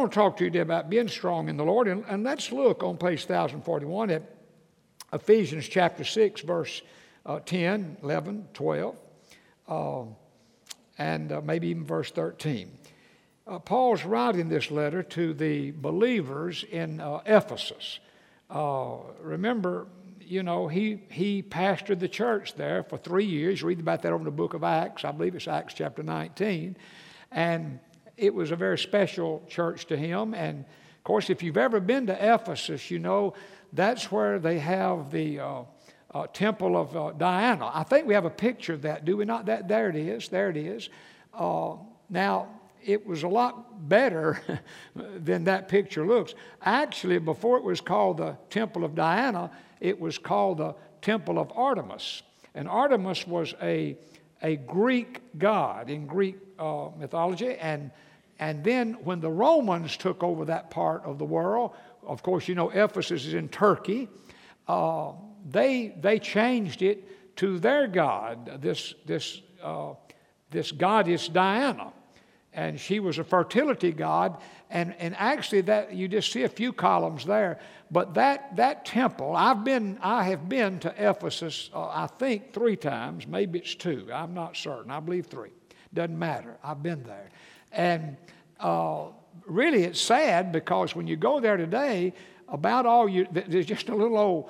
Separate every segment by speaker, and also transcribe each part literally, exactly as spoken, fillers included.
Speaker 1: want to talk to you today about being strong in the Lord. And, and let's look on page one thousand forty-one at Ephesians chapter six, verse uh, ten, eleven, twelve, uh, and uh, maybe even verse thirteen. Uh, Paul's writing this letter to the believers in uh, Ephesus. Uh, remember, you know, he, he pastored the church there for three years. Read about that over in the book of Acts. I believe it's Acts chapter nineteen. And it was a very special church to him. And, of course, if you've ever been to Ephesus, you know, that's where they have the uh, uh, temple of uh, Diana. I think we have a picture of that, do we not? That, there it is. There it is. Uh, now, it was a lot better than that picture looks. Actually, before it was called the Temple of Diana, it was called the Temple of Artemis. And Artemis was a, a Greek god in Greek uh, mythology. And, and then when the Romans took over that part of the world, of course, you know, Ephesus is in Turkey, uh, they, they changed it to their god, this, this, uh, this goddess Diana. And she was a fertility god, and, and actually that you just see a few columns there. But that that temple, I've been, I have been to Ephesus, uh, I think three times, maybe it's two. I'm not certain. I believe three. Doesn't matter. I've been there, and uh, really it's sad because when you go there today, about all you there's just a little old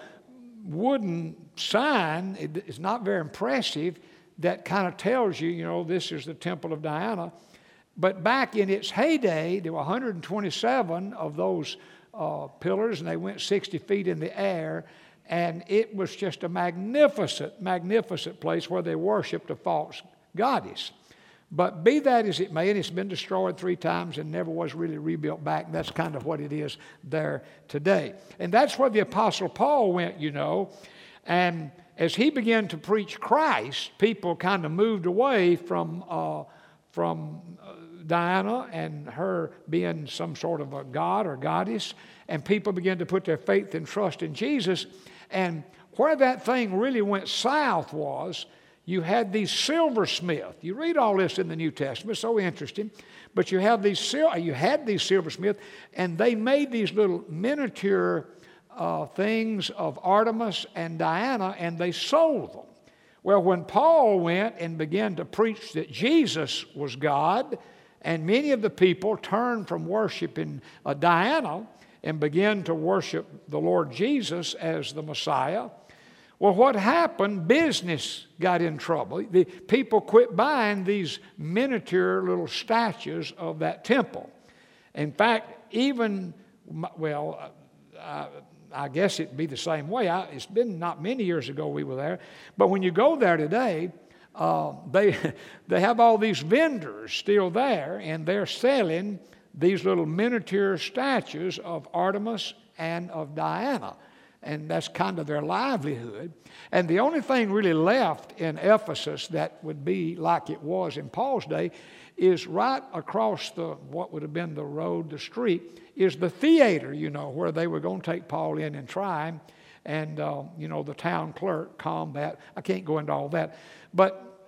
Speaker 1: wooden sign. It, it's not very impressive. That kind of tells you, you know, this is the Temple of Diana. But back in its heyday, there were one hundred twenty-seven of those uh, pillars, and they went sixty feet in the air. And it was just a magnificent, magnificent place where they worshiped a false goddess. But be that as it may, and it's been destroyed three times and never was really rebuilt back. And that's kind of what it is there today. And that's where the Apostle Paul went, you know. And as he began to preach Christ, people kind of moved away from uh, from uh, Diana and her being some sort of a god or goddess, and people began to put their faith and trust in Jesus. And where that thing really went south was you had these silversmiths. You read all this in the New Testament, so interesting. But you have these you had these silversmiths, and they made these little miniature uh, things of Artemis and Diana, and they sold them. Well, when Paul went and began to preach that Jesus was God, and many of the people turned from worshiping uh, Diana and began to worship the Lord Jesus as the Messiah, well, what happened? Business got in trouble. The people quit buying these miniature little statues of that temple. In fact, even, well, uh, I guess it'd be the same way. I, it's been not many years ago we were there. But when you go there today, uh, they, they have all these vendors still there, and they're selling these little miniature statues of Artemis and of Diana. And that's kind of their livelihood. And the only thing really left in Ephesus that would be like it was in Paul's day is right across the, what would have been the road, the street, is the theater, you know, where they were going to take Paul in and try him. And, uh, you know, the town clerk combat. I can't go into all that. But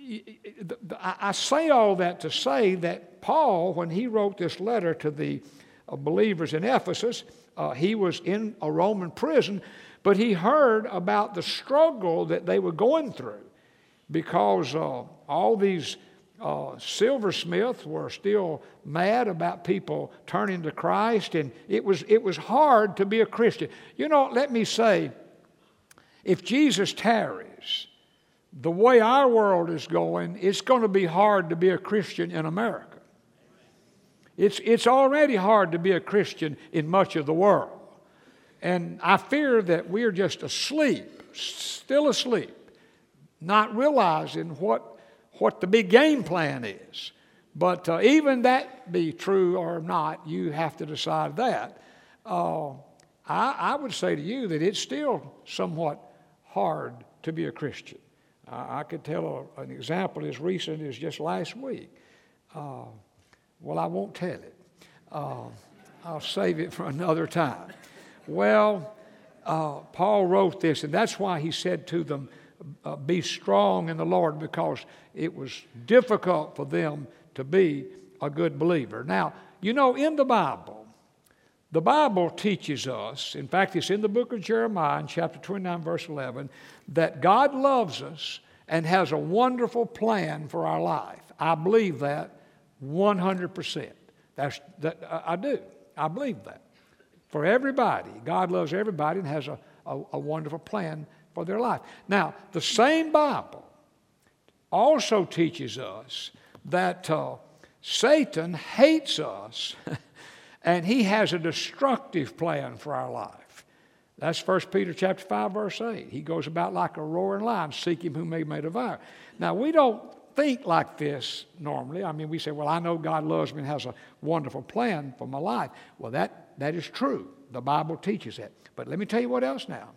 Speaker 1: I say all that to say that Paul, when he wrote this letter to the believers in Ephesus, uh, he was in a Roman prison, but he heard about the struggle that they were going through because uh, all these Uh, silversmiths were still mad about people turning to Christ, and it was it was hard to be a Christian. You know, let me say, if Jesus tarries, the way our world is going, it's going to be hard to be a Christian in America. It's it's already hard to be a Christian in much of the world, and I fear that we're just asleep, still asleep, not realizing what. what the big game plan is. But uh, even that be true or not, you have to decide that. Uh, I, I would say to you that it's still somewhat hard to be a Christian. Uh, I could tell a, an example as recent as just last week. Uh, well, I won't tell it. Uh, I'll save it for another time. Well, uh, Paul wrote this, and that's why he said to them, Uh, be strong in the Lord, because it was difficult for them to be a good believer. Now, You know, in the Bible, the Bible teaches us, in fact, it's in the book of Jeremiah in chapter twenty-nine, verse eleven, that God loves us and has a wonderful plan for our life. I believe that one hundred percent. That's, that, I do. I believe that. For everybody, God loves everybody and has a, a, a wonderful plan for their life. Now, the same Bible also teaches us that uh, Satan hates us and he has a destructive plan for our life. That's First Peter chapter five, verse eight. He goes about like a roaring lion, seeking whom he may devour. Now, we don't think like this normally. I mean, we say, well, I know God loves me and has a wonderful plan for my life. Well, that, that is true. The Bible teaches that. But let me tell you what else now.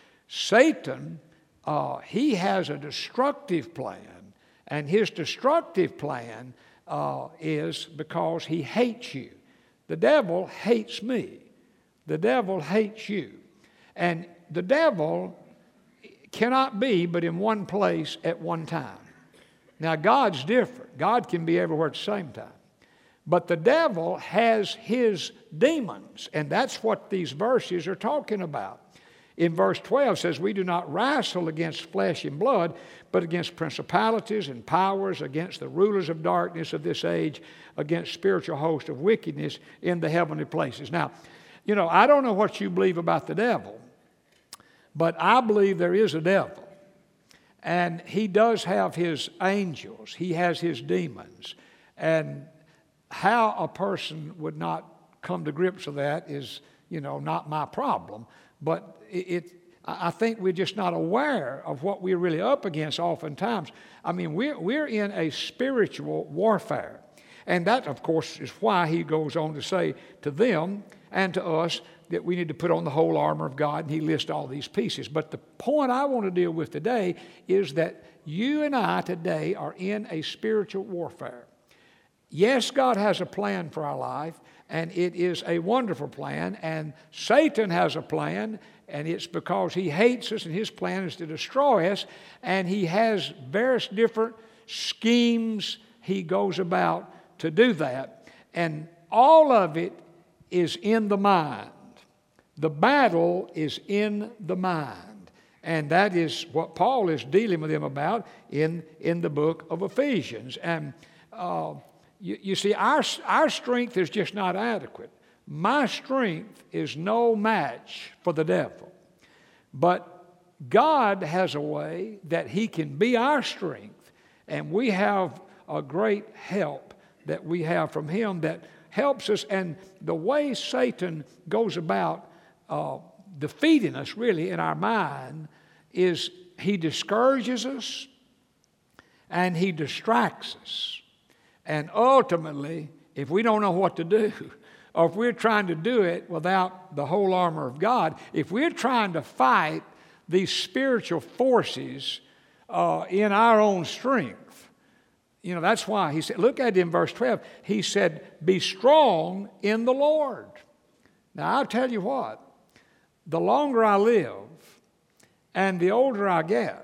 Speaker 1: Satan, uh, he has a destructive plan, and his destructive plan uh, is because he hates you. The devil hates me. The devil hates you. And the devil cannot be but in one place at one time. Now, God's different. God can be everywhere at the same time. But the devil has his demons, and that's what these verses are talking about. In verse twelve says, we do not wrestle against flesh and blood, but against principalities and powers, against the rulers of darkness of this age, against spiritual hosts of wickedness in the heavenly places. Now, you know, I don't know what you believe about the devil, but I believe there is a devil. And he does have his angels. He has his demons. And how a person would not come to grips with that is, you know, not my problem. But it, it I think we're just not aware of what we're really up against oftentimes. I mean, we're, we're in a spiritual warfare. And that, of course, is why he goes on to say to them and to us that we need to put on the whole armor of God, and he lists all these pieces. But the point I want to deal with today is that you and I today are in a spiritual warfare. Yes, God has a plan for our life, and it is a wonderful plan, and Satan has a plan, and it's because he hates us, and his plan is to destroy us, and he has various different schemes he goes about to do that, and all of it is in the mind. The battle is in the mind. And that is what Paul is dealing with them about in, in the book of Ephesians. And uh, you, you see, our, our strength is just not adequate. My strength is no match for the devil. But God has a way that he can be our strength. And we have a great help that we have from him that helps us. And the way Satan goes about Uh, defeating us really in our mind is he discourages us and he distracts us. And ultimately, if we don't know what to do, or if we're trying to do it without the whole armor of God, if we're trying to fight these spiritual forces uh, in our own strength, you know, that's why he said, look at it in verse twelve, he said, be strong in the Lord. Now, I'll tell you what, the longer I live and the older I get,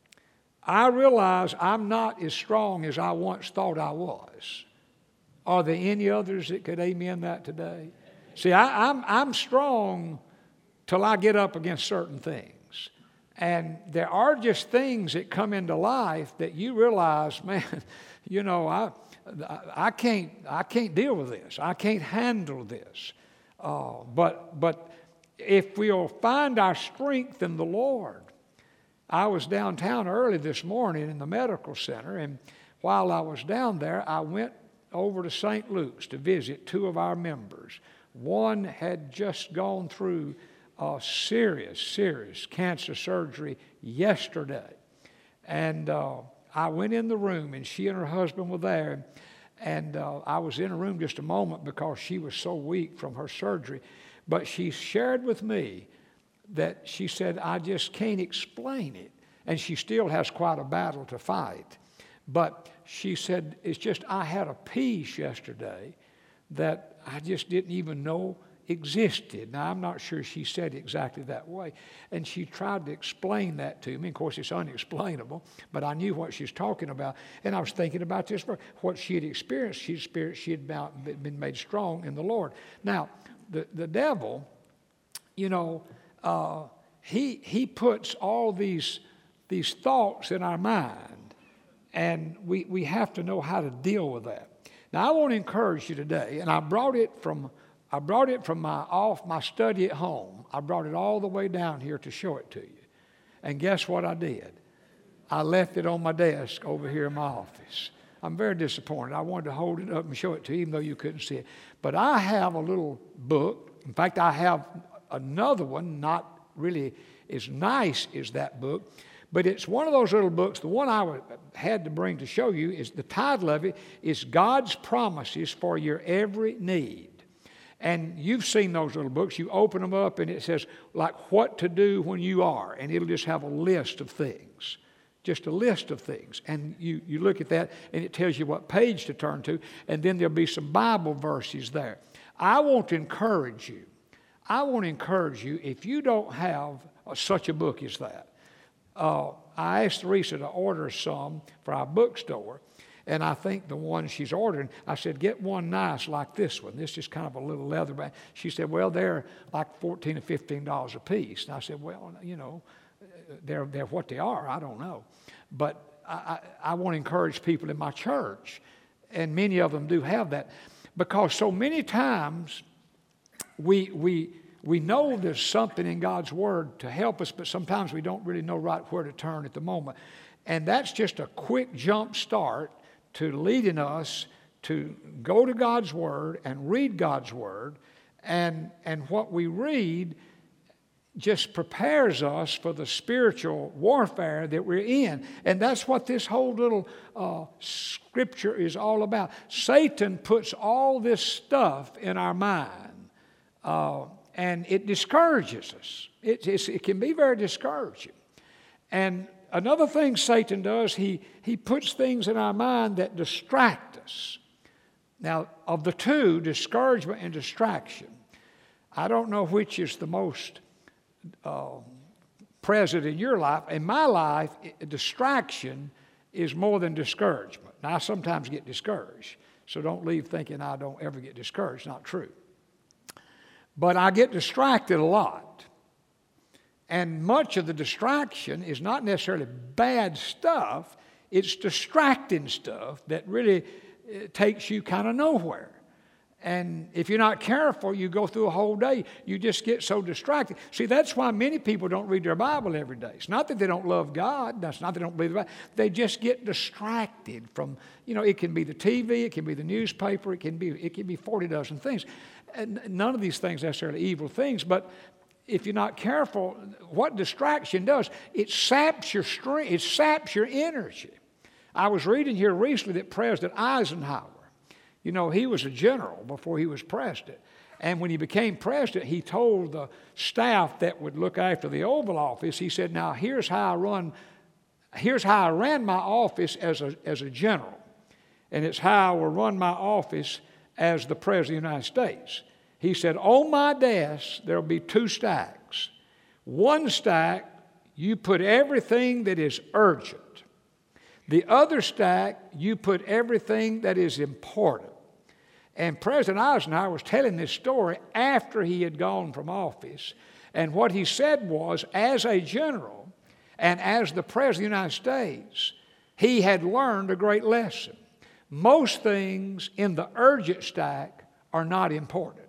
Speaker 1: I realize I'm not as strong as I once thought I was. Are there any others that could amen that today? See, I, I'm, I'm strong till I get up against certain things. And there are just things that come into life that you realize, man, you know, I, I, can't, I can't deal with this. I can't handle this. Uh, but, but if we'll find our strength in the Lord. I was downtown early this morning in the medical center, and while I was down there, I went over to Saint Luke's to visit two of our members. One had just gone through a serious, serious cancer surgery yesterday. And uh, I went in the room, and she and her husband were there. And uh, I was in a room just a moment because she was so weak from her surgery. But she shared with me that she said, I just can't explain it. And she still has quite a battle to fight. But she said, it's just I had a peace yesterday that I just didn't even know existed. Now, I'm not sure she said it exactly that way. And she tried to explain that to me. Of course, it's unexplainable, but I knew what she was talking about. And I was thinking about this, what she had experienced. She experienced she had been made strong in the Lord. Now, the, the devil, you know, uh, he, he puts all these, these thoughts in our mind, and we, we have to know how to deal with that. Now, I want to encourage you today, and I brought it from I brought it from my off my study at home. I brought it all the way down here to show it to you. And guess what I did? I left it on my desk over here in my office. I'm very disappointed. I wanted to hold it up and show it to you, even though you couldn't see it. But I have a little book. In fact, I have another one, not really as nice as that book, but it's one of those little books. The one I had to bring to show you is the title of it is God's Promises for Your Every Need. And you've seen those little books. You open them up and it says, like, what to do when you are. And it'll just have a list of things. Just a list of things. And you, you look at that and it tells you what page to turn to. And then there'll be some Bible verses there. I want to encourage you. I want to encourage you, if you don't have such a book as that. Uh, I asked Teresa to order some for our bookstore. And I think the one she's ordering, I said, get one nice like this one. This is kind of a little leather bag. She said, well, they're like fourteen or fifteen dollars a piece. And I said, well, you know, they're, they're what they are. I don't know. But I, I, I want to encourage people in my church, and many of them do have that, because so many times we, we, we know there's something in God's Word to help us, but sometimes we don't really know right where to turn at the moment. And that's just a quick jump start to leading us to go to God's Word and read God's Word. And, and what we read just prepares us for the spiritual warfare that we're in. And that's what this whole little uh, scripture is all about. Satan puts all this stuff in our mind, uh, and it discourages us. It, it's, it can be very discouraging. And another thing Satan does, he, he puts things in our mind that distract us. Now, of the two, discouragement and distraction, I don't know which is the most uh, present in your life. In my life, distraction is more than discouragement. Now, I sometimes get discouraged, so don't leave thinking I don't ever get discouraged. Not true. But I get distracted a lot. And much of the distraction is not necessarily bad stuff. It's distracting stuff that really uh, takes you kind of nowhere. And if you're not careful, you go through a whole day, you just get so distracted. See, that's why many people don't read their Bible every day. It's not that they don't love God. That's not that they don't believe the Bible. They just get distracted from, you know, it can be the T V, it can be the newspaper, it can be, it can be forty dozen things. And none of these things necessarily evil things, but if you're not careful, what distraction does, it saps your strength, it saps your energy. I was reading here recently that President Eisenhower, you know, he was a general before he was president. And when he became president, he told the staff that would look after the Oval Office, he said, now here's how I run, here's how I ran my office as a, as a general. And it's how I will run my office as the President of the United States. He said, on my desk, there'll be two stacks. One stack, you put everything that is urgent. The other stack, you put everything that is important. And President Eisenhower was telling this story after he had gone from office. And what he said was, as a general and as the President of the United States, he had learned a great lesson. Most things in the urgent stack are not important.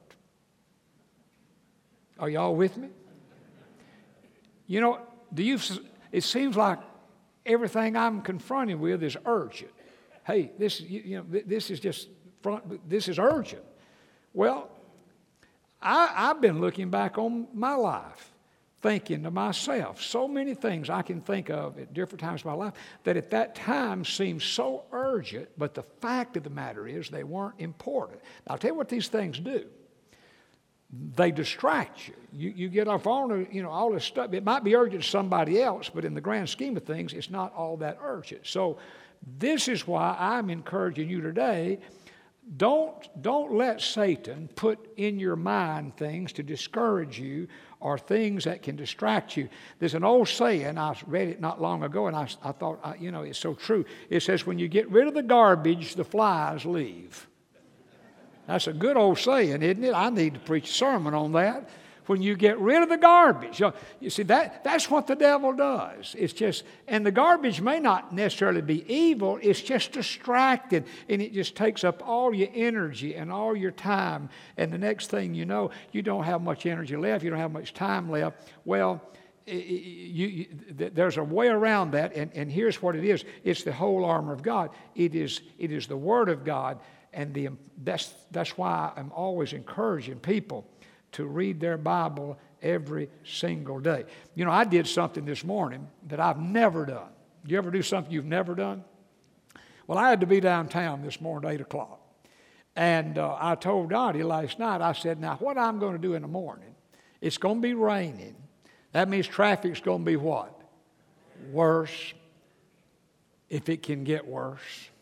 Speaker 1: Are y'all with me? You know, do you? It seems like everything I'm confronted with is urgent. Hey, this you, you know this is just front. This is urgent. Well, I, I've been looking back on my life, thinking to myself, so many things I can think of at different times of my life that at that time seemed so urgent, but the fact of the matter is they weren't important. Now, I'll tell you what these things do. They distract you. You, you get off on, you know, all this stuff. It might be urgent to somebody else, but in the grand scheme of things, it's not all that urgent. So this is why I'm encouraging you today, Don't, don't let Satan put in your mind things to discourage you or things that can distract you. There's an old saying, I read it not long ago, and I, I thought, I, you know, it's so true. It says, when you get rid of the garbage, the flies leave. That's a good old saying, isn't it? I need to preach a sermon on that. When you get rid of the garbage. You know, you see, that, that's what the devil does. It's just, and the garbage may not necessarily be evil, it's just distracted, and it just takes up all your energy and all your time. And the next thing you know, you don't have much energy left, you don't have much time left. Well, you, you, there's a way around that, and, and here's what it is. It's the whole armor of God. It is, it is the Word of God, and the, that's, that's why I'm always encouraging people to read their Bible every single day. You know, I did something this morning that I've never done. You ever do something you've never done? Well, I had to be downtown this morning at eight o'clock. And uh, I told Dottie last night, I said, now what I'm going to do in the morning, it's going to be raining. That means traffic's going to be what? Worse, if it can get worse.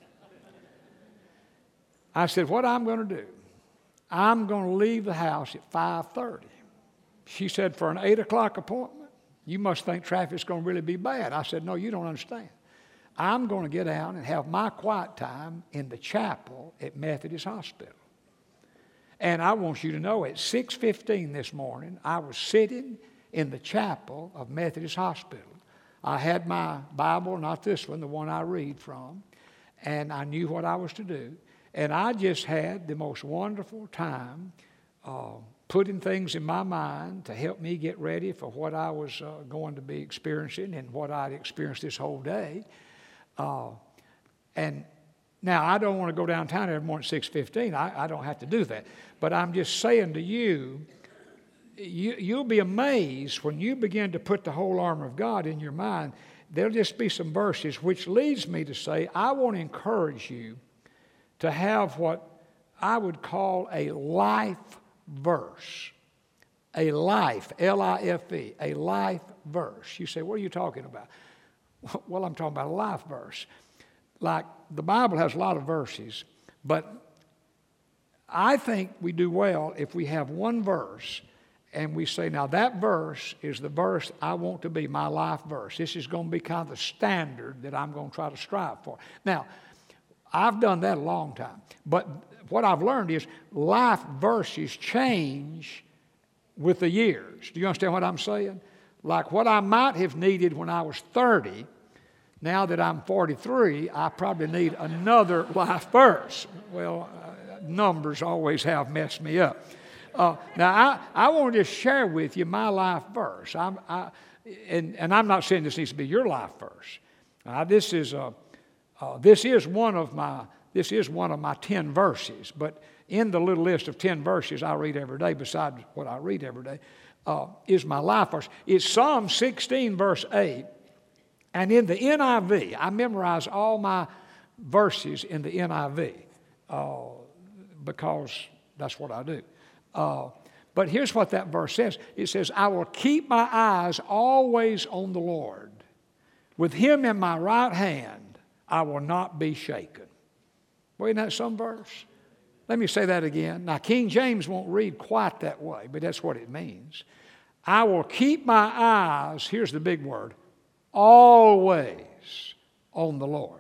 Speaker 1: I said, what I'm going to do, I'm going to leave the house at five thirty. She said, for an eight o'clock appointment? You must think traffic's going to really be bad. I said, no, you don't understand. I'm going to get out and have my quiet time in the chapel at Methodist Hospital. And I want you to know, at six fifteen this morning, I was sitting in the chapel of Methodist Hospital. I had my Bible, not this one, the one I read from, and I knew what I was to do. And I just had the most wonderful time uh, putting things in my mind to help me get ready for what I was uh, going to be experiencing and what I'd experienced this whole day. Uh, and now, I don't want to go downtown every morning at six fifteen. I, I don't have to do that. But I'm just saying to you, you, you'll be amazed when you begin to put the whole armor of God in your mind. There'll just be some verses, which leads me to say, I want to encourage you to have what I would call a life verse. A life, L I F E, a life verse. You say, what are you talking about? Well, I'm talking about a life verse. Like, the Bible has a lot of verses, but I think we do well if we have one verse and we say, now that verse is the verse I want to be my life verse. This is going to be kind of the standard that I'm going to try to strive for. Now, I've done that a long time. But what I've learned is life verses change with the years. Do you understand what I'm saying? Like what I might have needed when I was thirty, now that I'm forty-three, I probably need another life verse. Well, uh, numbers always have messed me up. Uh, now, I, I want to just share with you my life verse. I'm, I, and, and I'm not saying this needs to be your life verse. Uh, this is a... Uh, this is one of my this is one of my ten verses, but in the little list of ten verses I read every day, besides what I read every day, uh, is my life verse. It's Psalm sixteen, verse eight, and in the N I V, I memorize all my verses in the N I V uh, because that's what I do. Uh, but here's what that verse says. It says, I will keep my eyes always on the Lord. With Him in my right hand, I will not be shaken. Well, isn't that some verse? Let me say that again. Now, King James won't read quite that way, but that's what it means. I will keep my eyes, here's the big word, always on the Lord.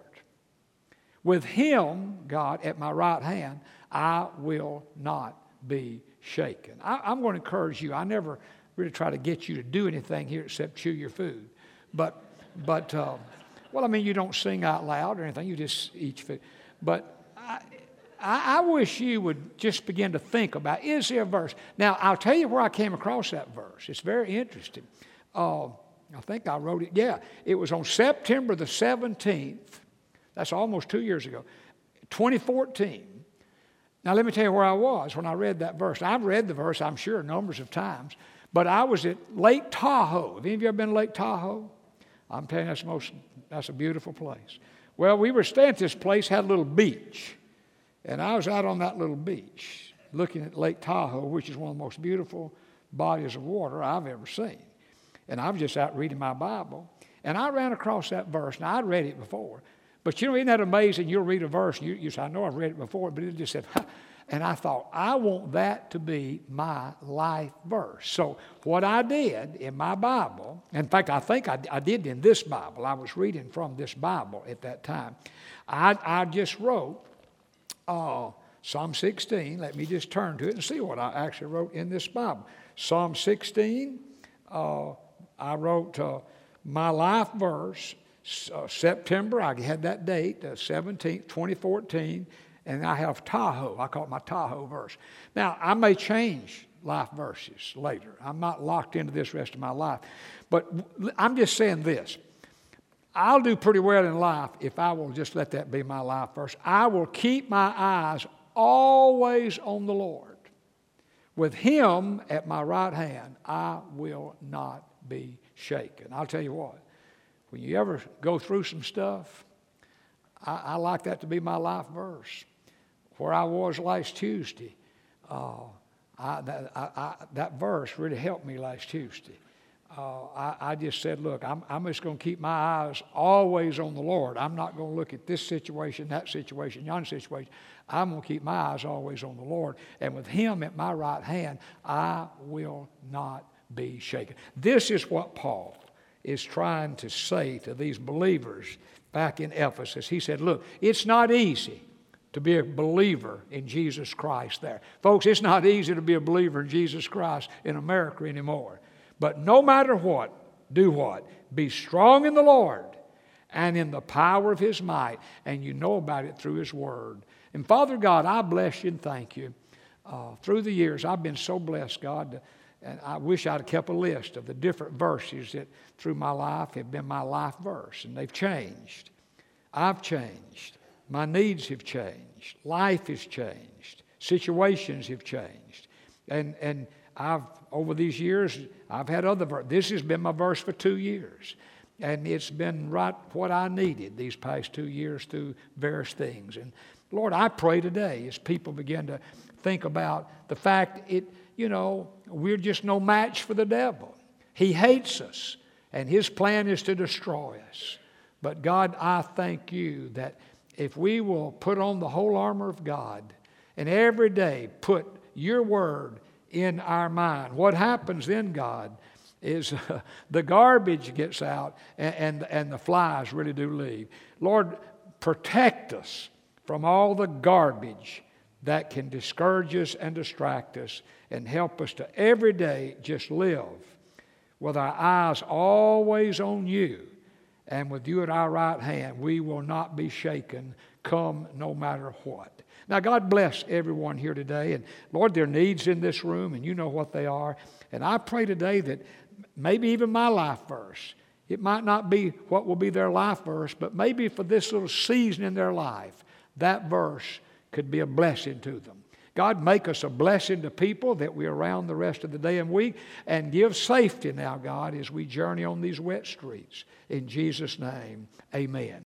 Speaker 1: With Him, God, at my right hand, I will not be shaken. I, I'm going to encourage you. I never really try to get you to do anything here except chew your food. But, but, uh, Well, I mean, you don't sing out loud or anything. You just eat food. But I, I, I wish you would just begin to think about, is there a verse? Now, I'll tell you where I came across that verse. It's very interesting. Uh, I think I wrote it. Yeah, it was on September the seventeenth. That's almost two years ago, twenty fourteen. Now, let me tell you where I was when I read that verse. I've read the verse, I'm sure, numbers of times. But I was at Lake Tahoe. Have any of you ever been to Lake Tahoe? I'm telling you, that's the most... That's a beautiful place. Well, we were staying at this place, had a little beach. And I was out on that little beach looking at Lake Tahoe, which is one of the most beautiful bodies of water I've ever seen. And I was just out reading my Bible. And I ran across that verse. Now, I'd read it before. But you know, isn't that amazing? You'll read a verse, and you, you say, I know I've read it before, but it just said, ha. And I thought, I want that to be my life verse. So what I did in my Bible, in fact, I think I, I did in this Bible. I was reading from this Bible at that time. I, I just wrote uh, Psalm sixteen. Let me just turn to it and see what I actually wrote in this Bible. Psalm sixteen, uh, I wrote uh, my life verse, uh, September. I had that date, uh, seventeenth, twenty fourteen. And I have Tahoe. I call it my Tahoe verse. Now, I may change life verses later. I'm not locked into this rest of my life. But I'm just saying this. I'll do pretty well in life if I will just let that be my life verse. I will keep my eyes always on the Lord. With Him at my right hand, I will not be shaken. I'll tell you what, when you ever go through some stuff, I, I like that to be my life verse. Where I was last Tuesday, uh, I, that, I, I, that verse really helped me last Tuesday. Uh, I, I just said, look, I'm, I'm just going to keep my eyes always on the Lord. I'm not going to look at this situation, that situation, yonder situation. I'm going to keep my eyes always on the Lord. And with Him at my right hand, I will not be shaken. This is what Paul is trying to say to these believers back in Ephesus. He said, look, it's not easy to be a believer in Jesus Christ there. Folks, it's not easy to be a believer in Jesus Christ in America anymore. But no matter what, do what? Be strong in the Lord and in the power of His might. And you know about it through His Word. And Father God, I bless you and thank you. Uh, through the years, I've been so blessed, God, and I wish I'd kept a list of the different verses that through my life have been my life verse. And they've changed. I've changed. My needs have changed. Life has changed. Situations have changed. And and I've, over these years, I've had other verses. This has been my verse for two years. And it's been right what I needed these past two years through various things. And Lord, I pray today as people begin to think about the fact it, you know, we're just no match for the devil. He hates us, and his plan is to destroy us. But God, I thank you that if we will put on the whole armor of God and every day put your word in our mind, what happens then, God, is uh, the garbage gets out and, and, and the flies really do leave. Lord, protect us from all the garbage that can discourage us and distract us, and help us to every day just live with our eyes always on you. And with you at our right hand, we will not be shaken, come no matter what. Now, God bless everyone here today. And Lord, there are needs in this room, and you know what they are. And I pray today that maybe even my life verse, it might not be what will be their life verse, but maybe for this little season in their life, that verse could be a blessing to them. God, make us a blessing to people that we're around the rest of the day and week, and give safety now, God, as we journey on these wet streets. In Jesus' name, amen.